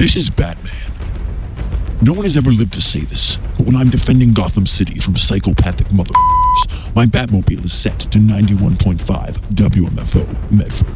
This is Batman. No one has ever lived to say this, but when I'm defending Gotham City from psychopathic motherfuckers, my Batmobile is set to 91.5 WMFO Medford.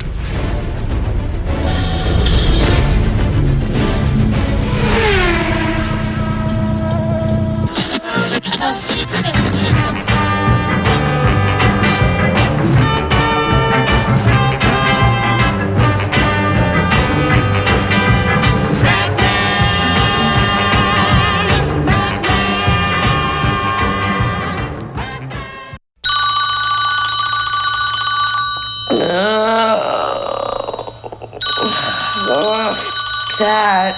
That.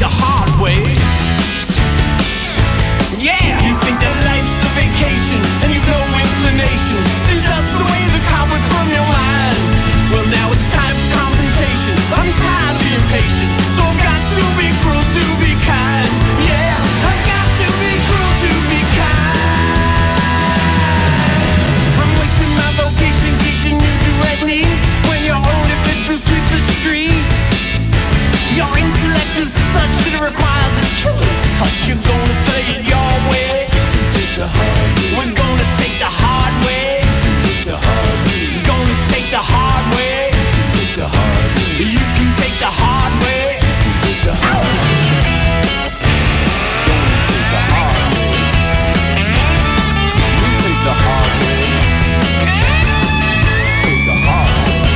the hard way. Yeah, you think that life's a vacation and you've no inclination to dust away the cobwebs from your mind. Well, now it's time for confrontation. I'm tired of being patient, so I've got to be cruel to be kind. Yeah, I've got to be cruel to be kind. I'm wasting my vocation teaching you directly when you're only fit to sweep the street. Your intellect is such that it requires a killer's touch. You're gonna play it your way. Take the hard way. We're gonna take the hard way. Take the hard way. Gonna take the hard way. Take the hard way. You can take the hard way. Take the hard way. Gonna take the hard way. You take the hard way. Take the hard way.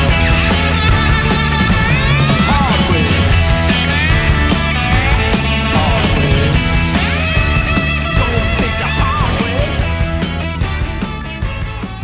Hard way. Hard way. Gonna take the hard way.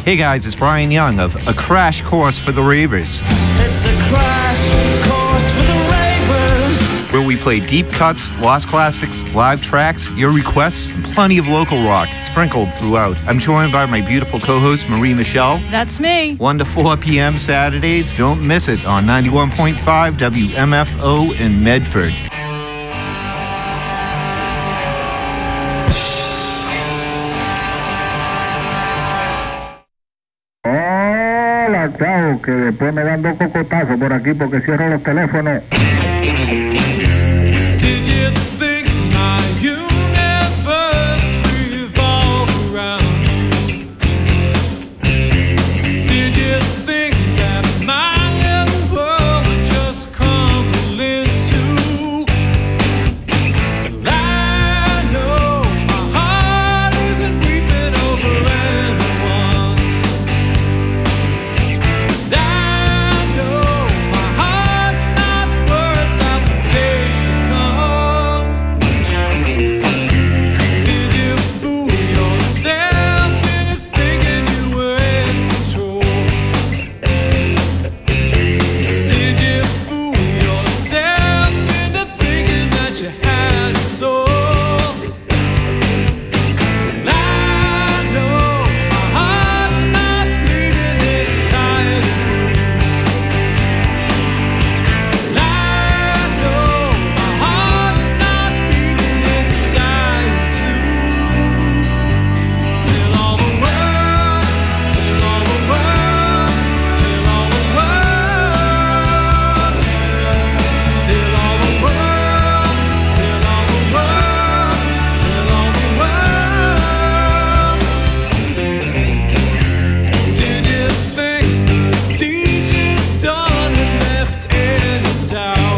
Hey guys, it's Brian Young of A Crash Course for the Ravers. It's a crash course for the ravers. Where we play deep cuts, lost classics, live tracks, your requests, and plenty of local rock sprinkled throughout. I'm joined by my beautiful co-host, Marie Michelle. That's me. 1 to 4 p.m. Saturdays. Don't miss it on 91.5 WMFO in Medford. Hola, chao, que después me dan dos cocotazos por aquí porque cierro los teléfonos. Did you think my universe revolved around you? Did you think that my little world would just crumble into? I know my heart isn't weeping over anyone. I know my heart's not worth out the days to come. Did you fool yourself into thinking you were in control? Did you fool yourself into thinking that you had a soul? I know my heart's not bleeding, it's tired and bruised. I know my heart's not beating, it's dying too. Tell all the world, tell all the world, tell all the world, tell all the world, tell all the world, tell all the world. Did you think the deed you'd done had left any doubt?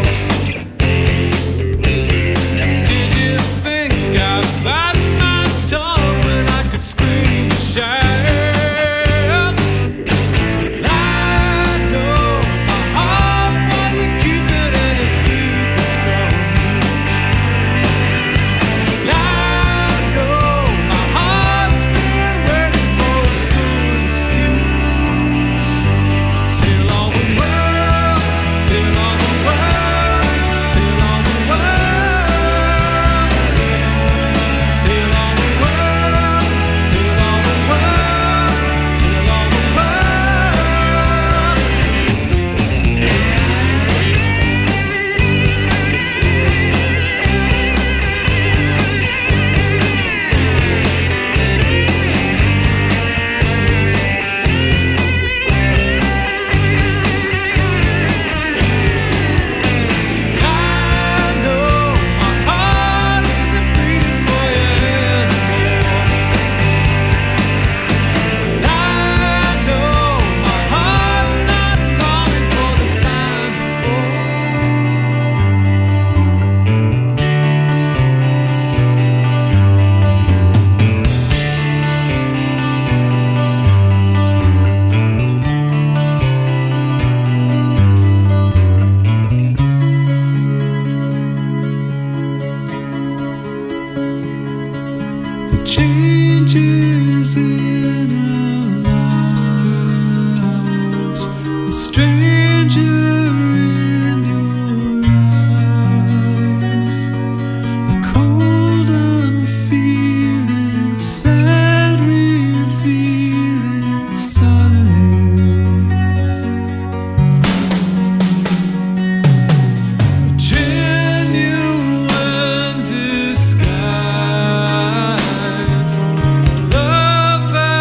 Did you think I bite my tongue when I could scream and shout? I know my heart wasn't keeping any secrets from me. I know my heart's been waiting for a good excuse to tell all the world, tell all the world, tell all the world, tell all the world, tell all the world, tell all the world. I know my heart isn't beating for you anymore. I know my heart's not longing for the time before. Changes in our lives, a stranger in your eyes, the cold unfeeling, sad revealing signs, a genuine disguise, love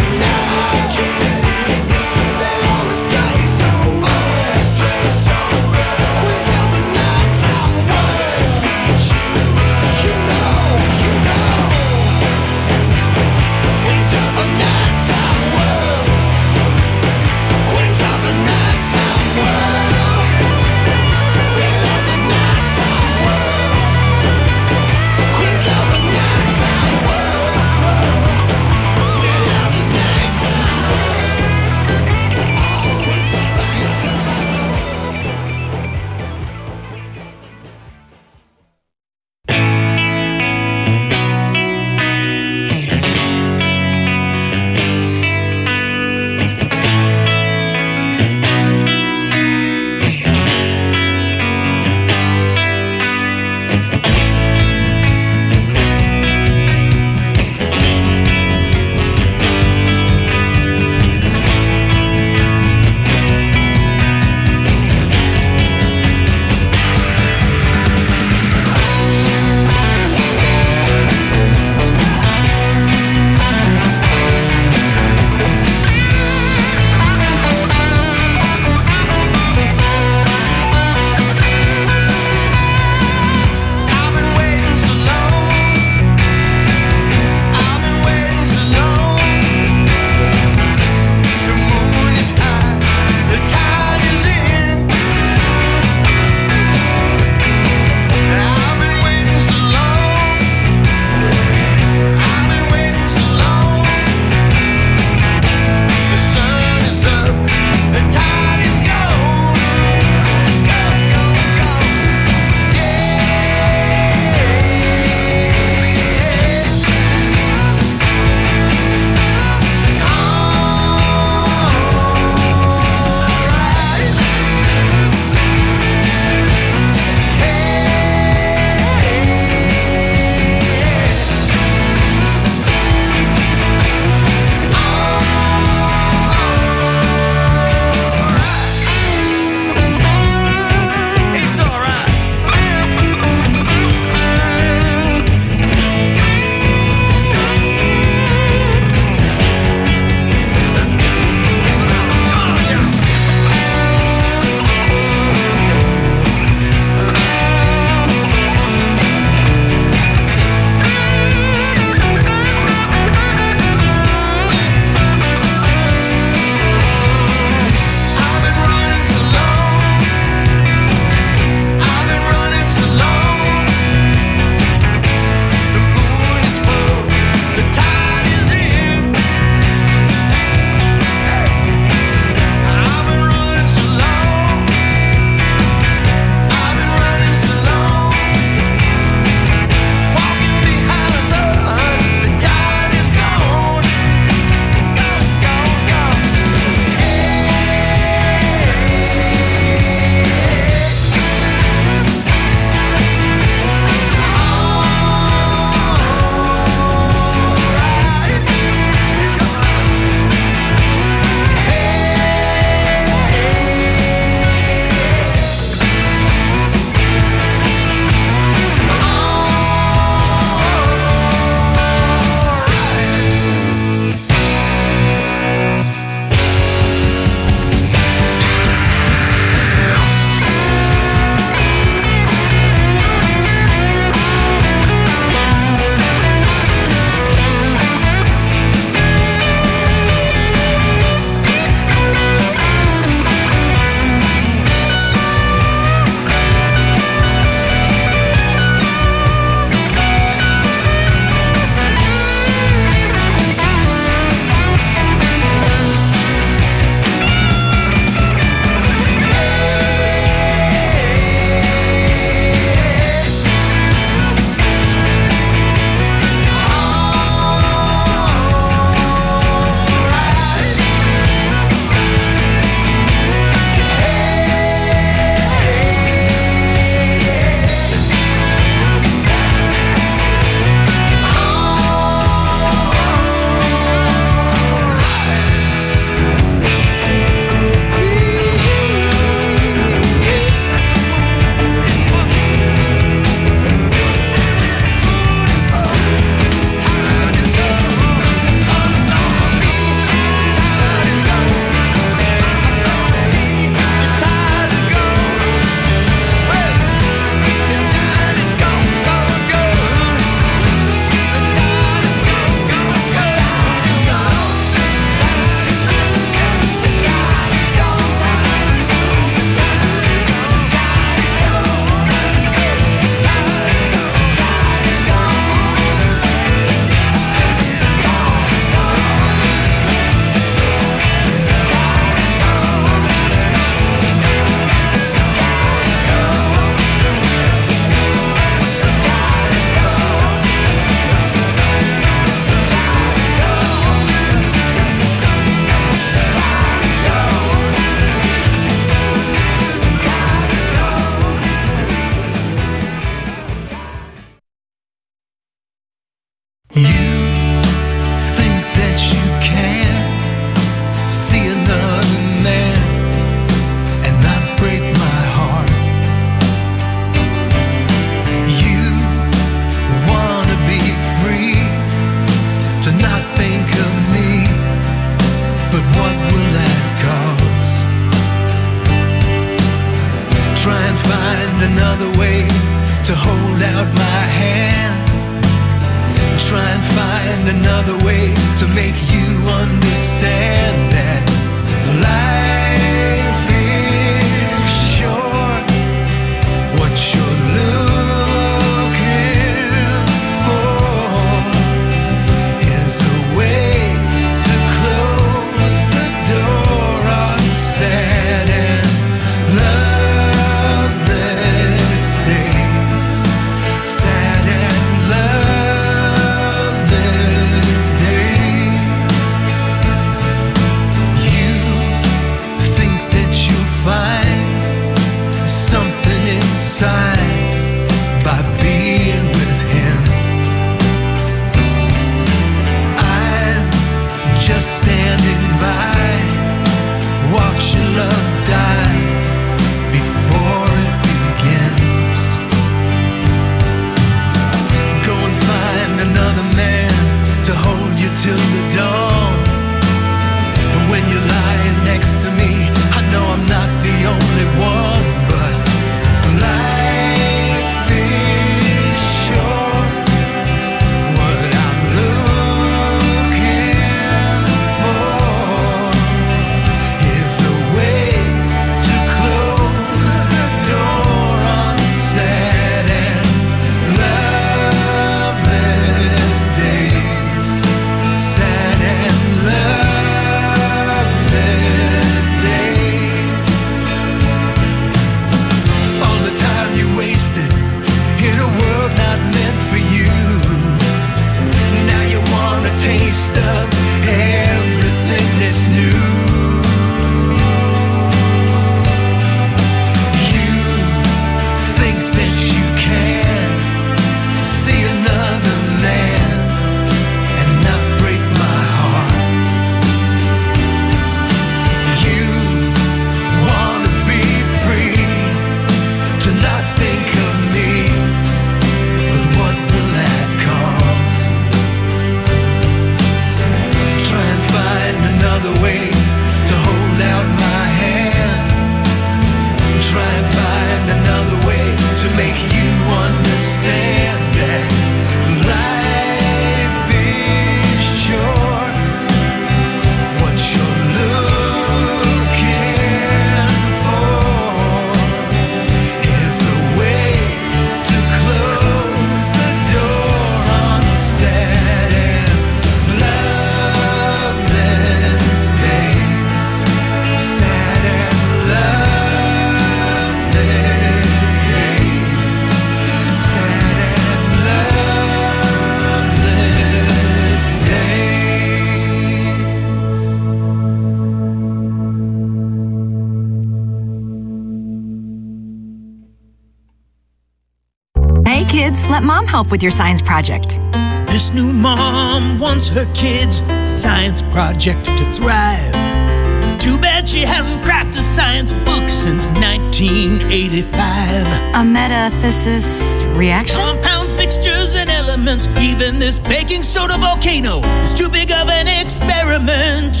let Mom help with your science project. This new mom wants her kids' science project to thrive. Too bad she hasn't cracked a science book since 1985. A metathesis reaction? Compounds, mixtures, and elements. Even this baking soda volcano is too big of an experiment.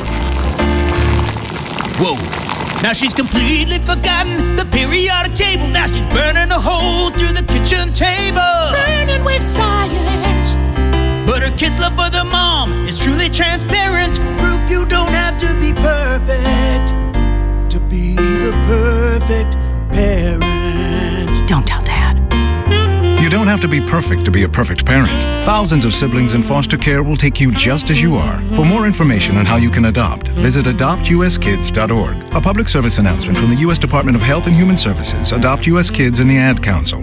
Whoa. Now she's completely forgotten the periodic table. Now she's burning a hole through the kitchen table. Burning with science. But her kids' love for the mom is truly transparent. Proof you don't have to be perfect to be the perfect parent. Don't tell Dad. You don't have to be perfect to be a perfect parent. Thousands of siblings in foster care will take you just as you are. For more information on how you can adopt, visit adoptuskids.org. A public service announcement from the U.S. Department of Health and Human Services, Adopt U.S. Kids, and the Ad Council.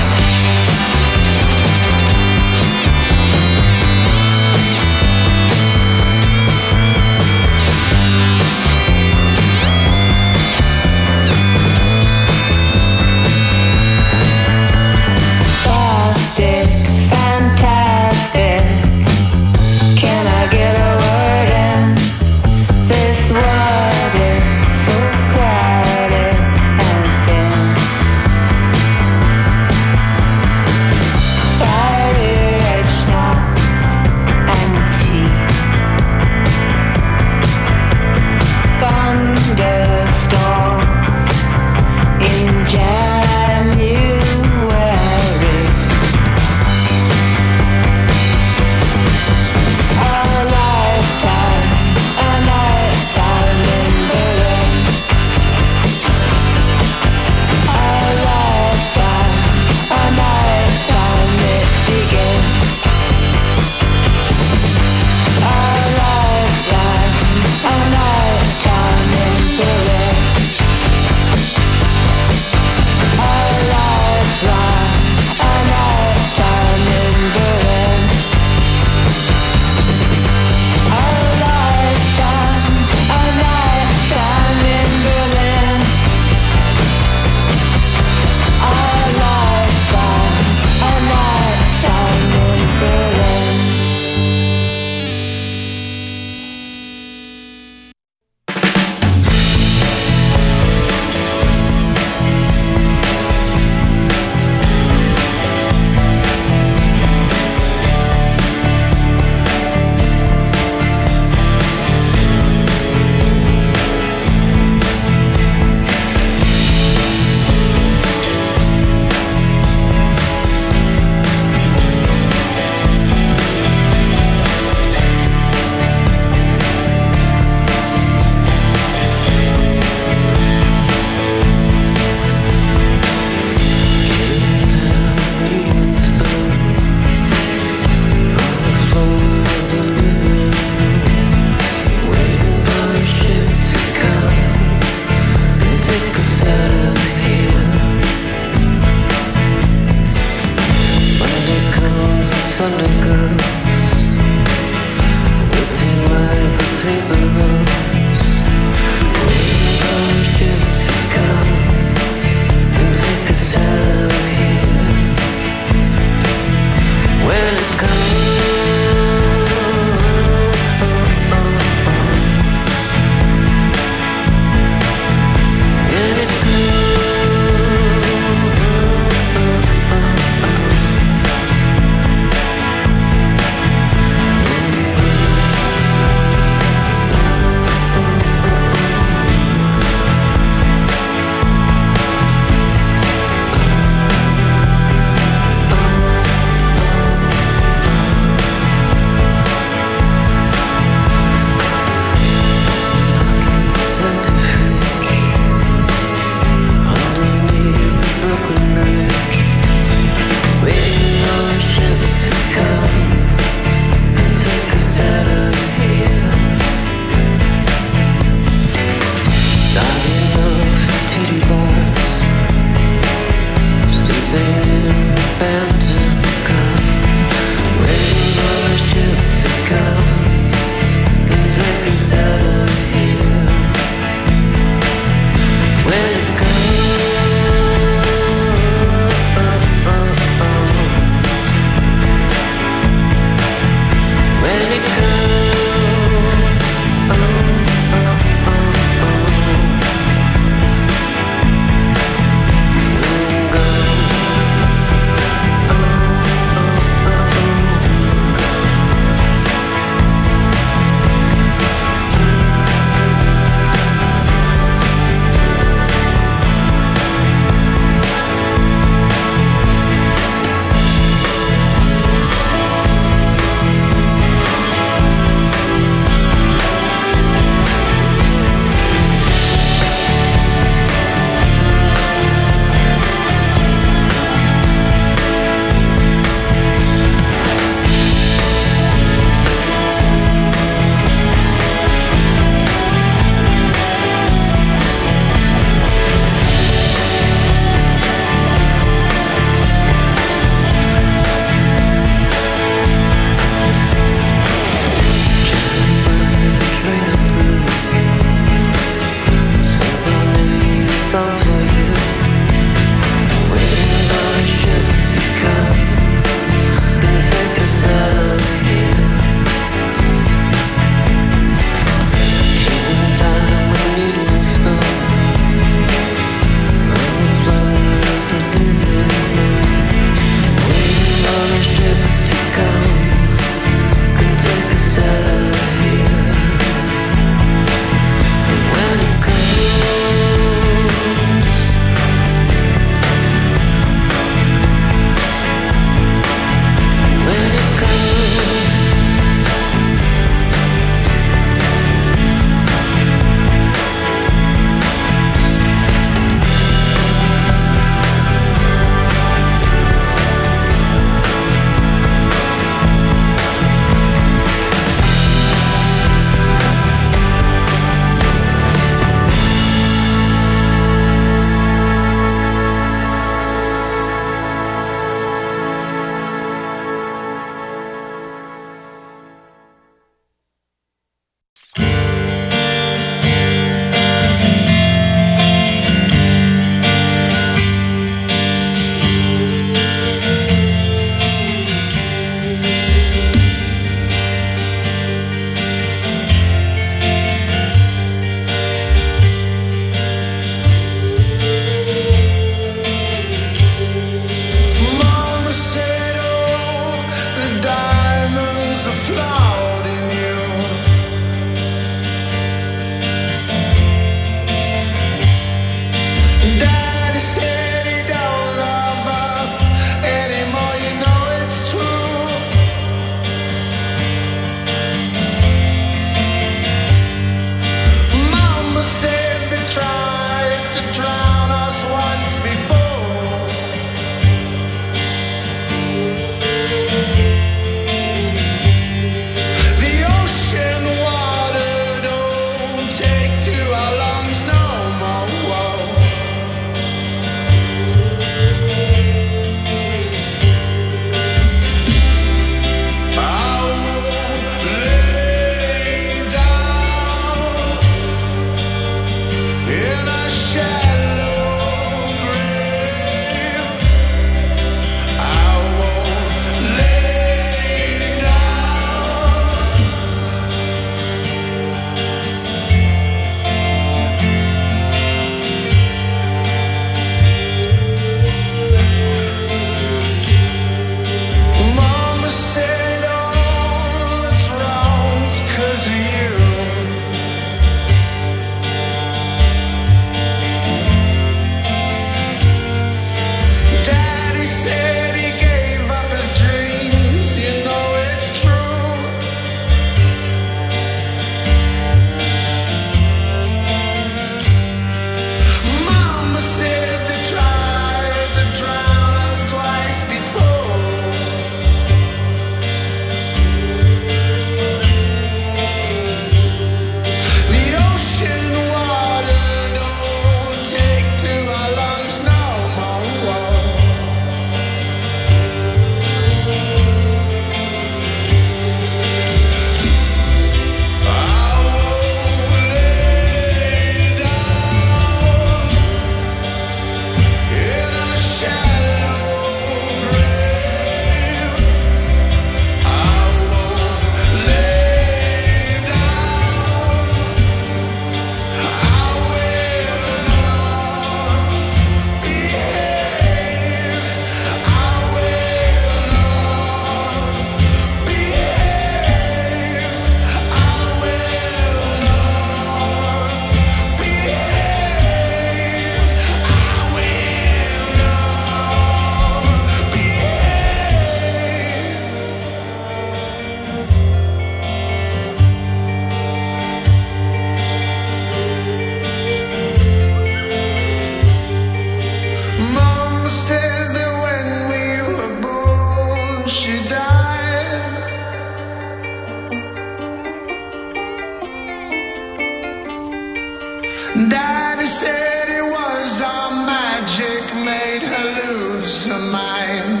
Daddy said it was our magic made her lose her mind.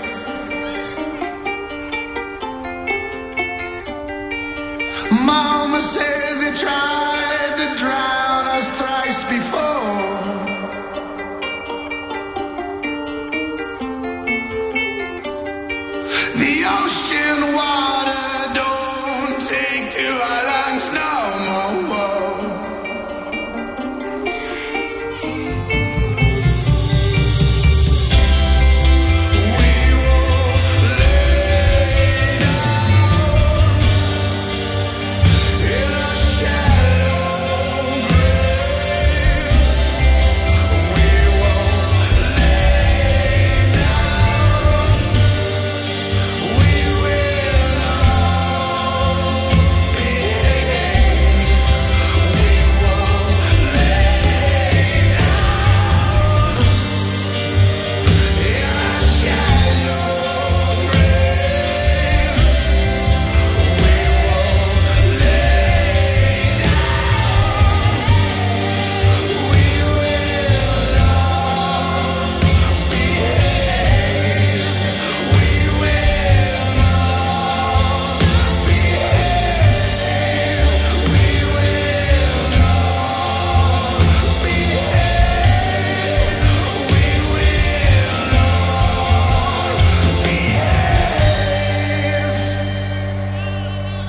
Mama said they tried to drown us thrice before. The ocean water don't take to our lungs no more. We will lay down in a shallow grave. We will lay down. We will all behave. We will lay down in a shallow grave. We will lay down. We will all behave. We will all behave. We will all behave. We will all behave.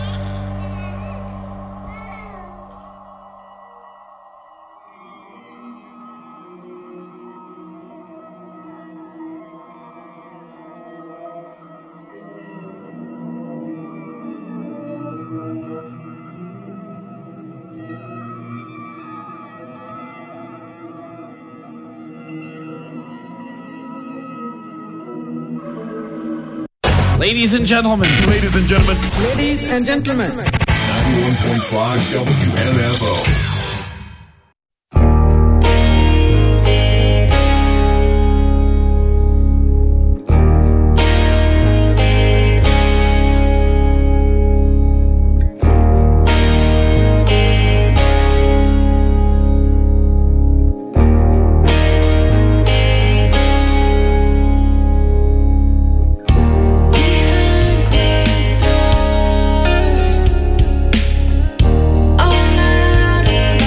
Ladies and gentlemen. Ladies and gentlemen. Ladies and gentlemen. 91.5 WMFO. Behind closed doors, all out of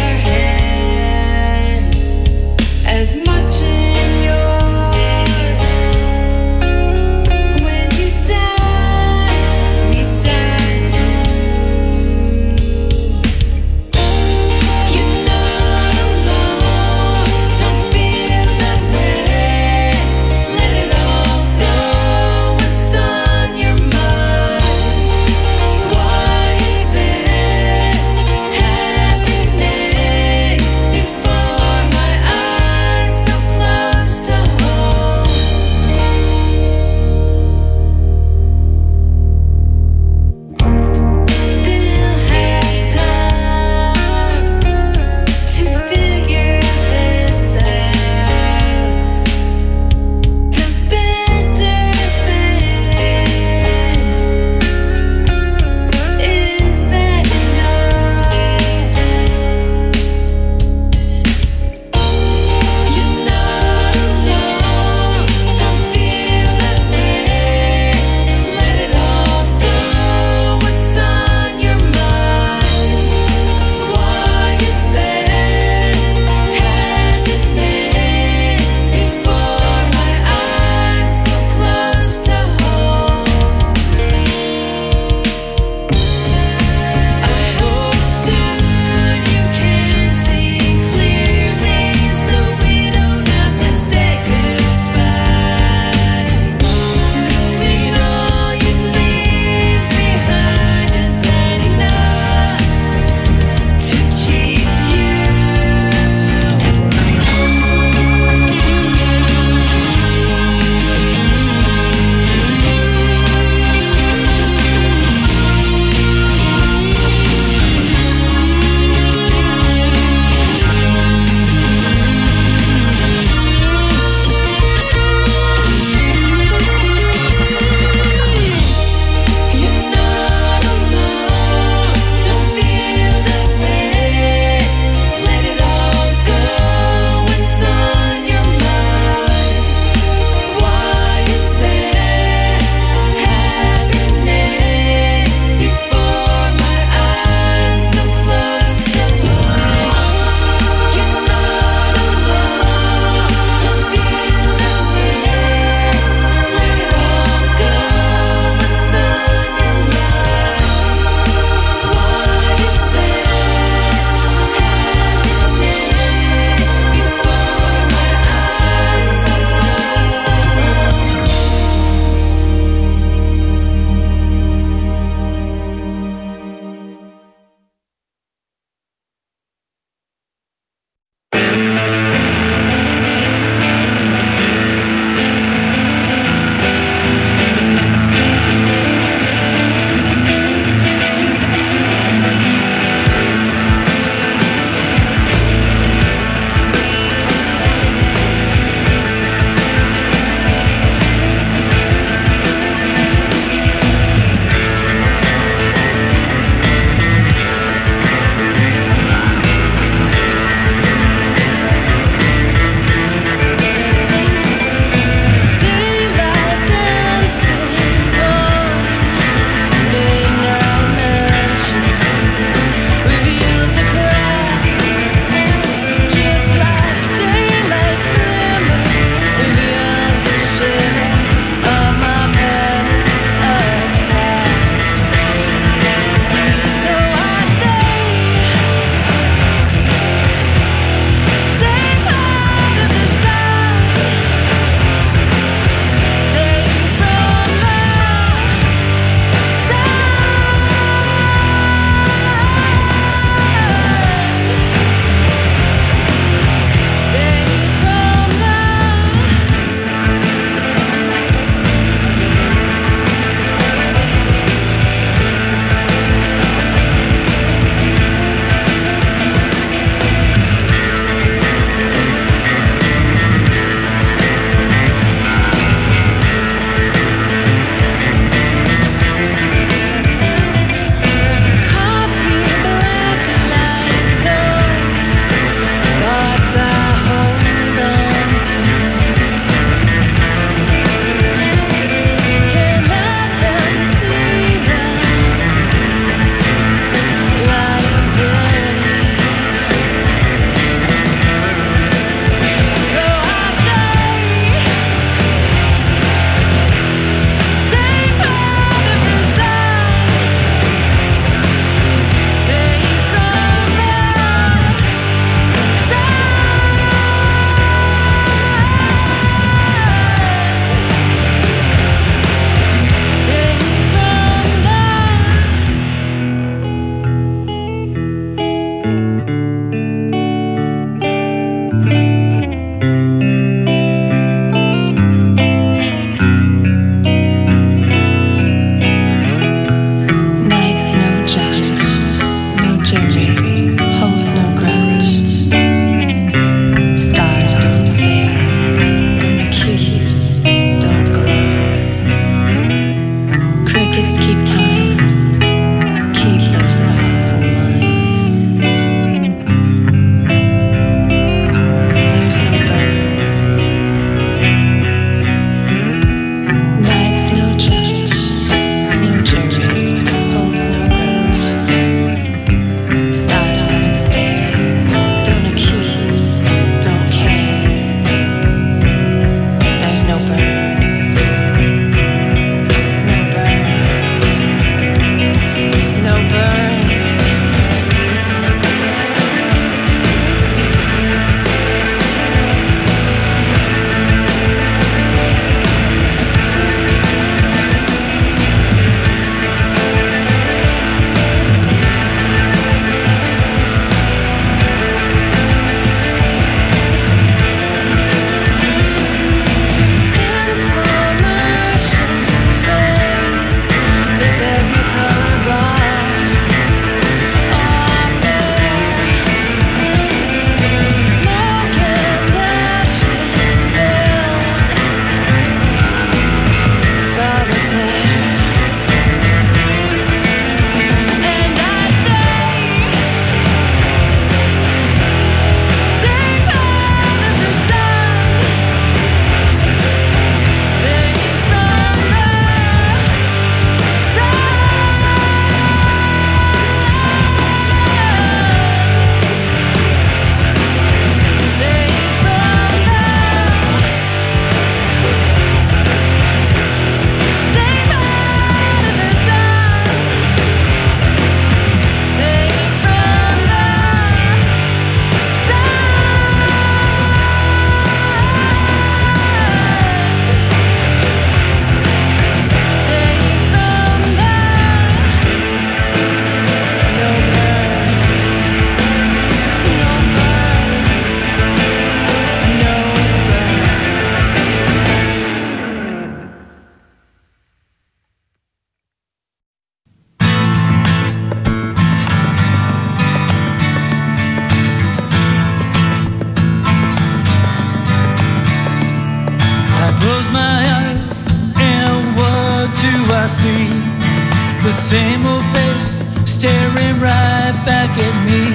The same old face staring right back at me.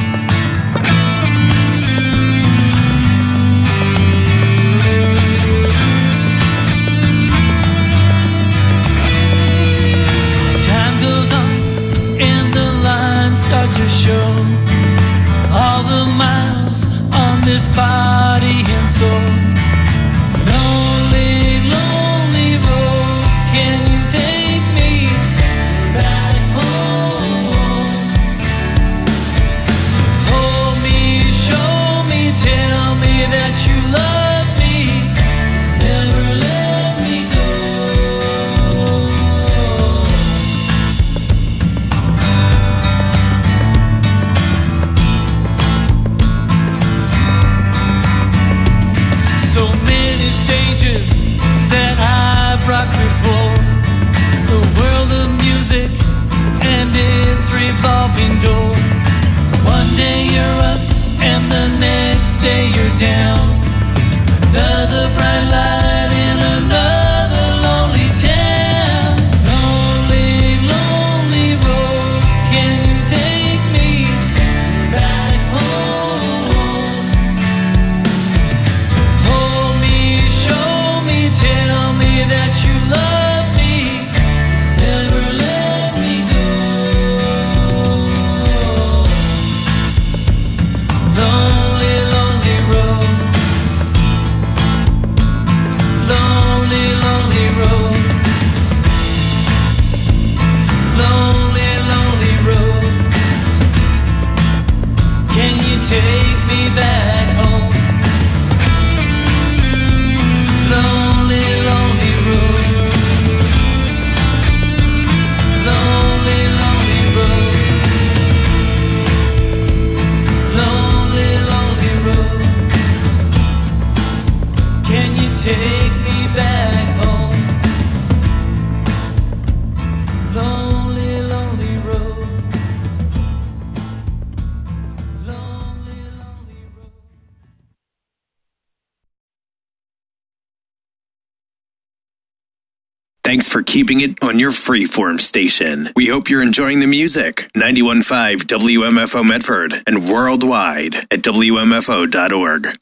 Time goes on and the lines start to show all the miles on this body and soul. Lonely, lonely road, can you take me back home? Hold me, show me, tell me that you love me, never let me go. So many stages that I've rocked before, the world of music and its revolving door. One day you're up and the next day you're down. Another bright light in another lonely town. Lonely, lonely road, can you take me back home? Hold me, show me, tell me that you love me, never let me go. Lonely, lonely road. Lonely, lonely road. Lonely, lonely road. Can you take me back home? Lonely, lonely road. Lonely, lonely road. Lonely, lonely road. Can you take me back home? Lonely, lonely road. Lonely, lonely road. Thanks for keeping it on your freeform station. We hope you're enjoying the music. 91.5 WMFO Medford and worldwide at WMFO.org.